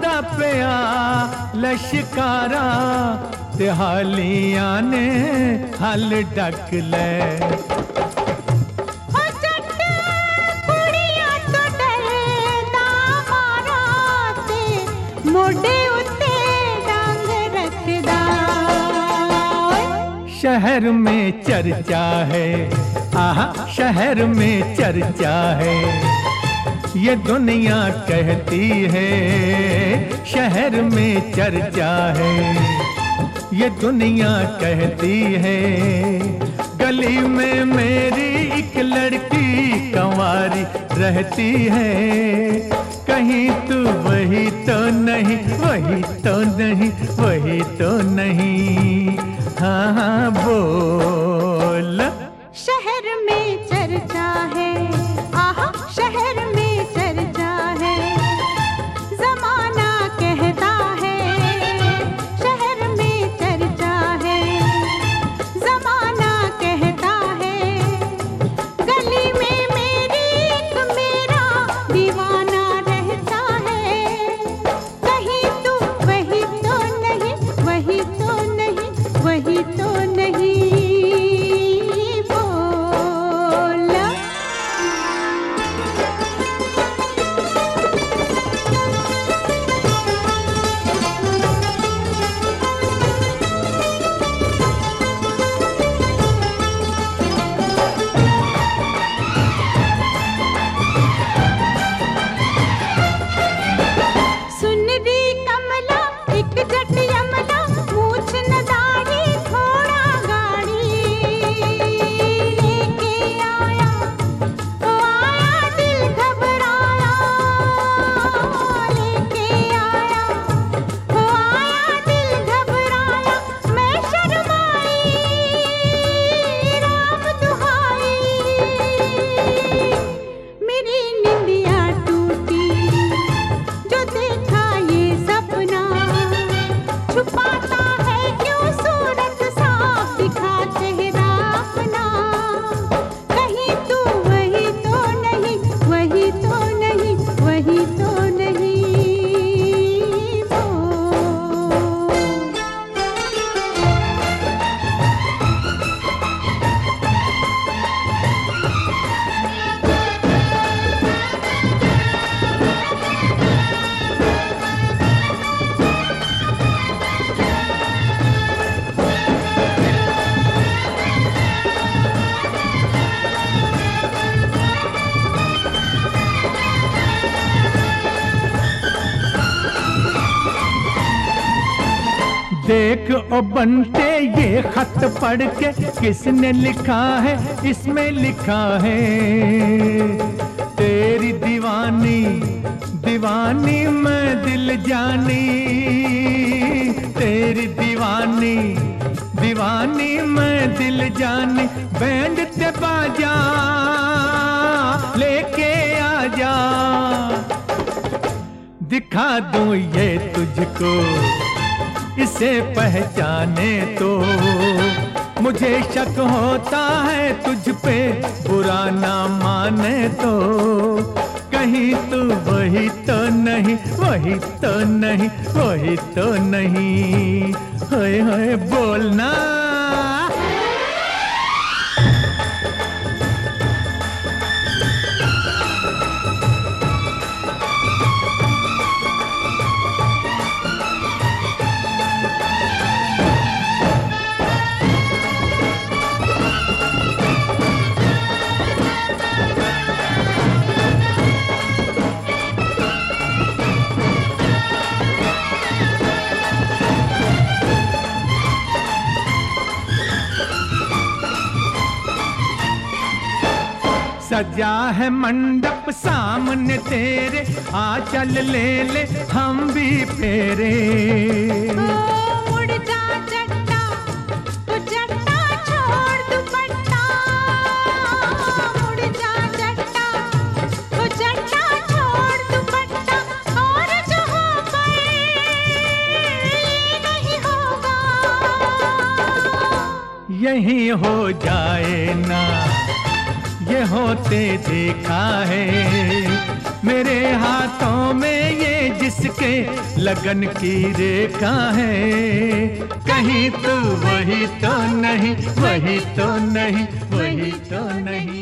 माता पे आ लश्कारा ते हालियां ने हल डक ले। मोढे उत्ते डांग रखदा। शहर में चर्चा है, आहा शहर में चर्चा है, ये दुनिया कहती है। शहर में चर्चा है, ये दुनिया कहती है। गली में मेरी एक लड़की कंवारी रहती है। कहीं तू वही तो नहीं, वही तो नहीं, वही तो नहीं। हाँ हाँ बोल। शहर में चर्चा है, आहा शहर में चर्चा है, जमाना कहता है। शहर में चर्चा है, जमाना कहता है। गली में मेरी एक मेरा दीवाना रहता है। कहीं तू वही तो नहीं, वही तो नहीं, वही तो नहीं। देख ओ बनते ये खत पढ़ के किसने लिखा है, इसमें लिखा है तेरी दीवानी दीवानी मैं दिल जानी। तेरी दीवानी दीवानी मैं दिल जानी। बैंड ते बाजा लेके आजा, दिखा दूं ये तुझको, इसे पहचाने तो। मुझे शक होता है तुझ पे, बुरा ना माने तो। कहीं तू वही तो नहीं, वही तो नहीं, वही तो नहीं। होए होए बोलना। सजा है मंडप सामने तेरे, आ चल ले ले हम भी फेरे। उड़ जा जट्टा, तू जट्टा छोड़ दुपट्टा। उड़ जा जट्टा, तू जट्टा छोड़ दुपट्टा। और जो हो गए नहीं होगा, यही हो जाए ना ये होते देखा है। मेरे हाथों में ये जिसके लगन की रेखा है, कहीं तू वही तो नहीं, वही तो नहीं, वही तो नहीं।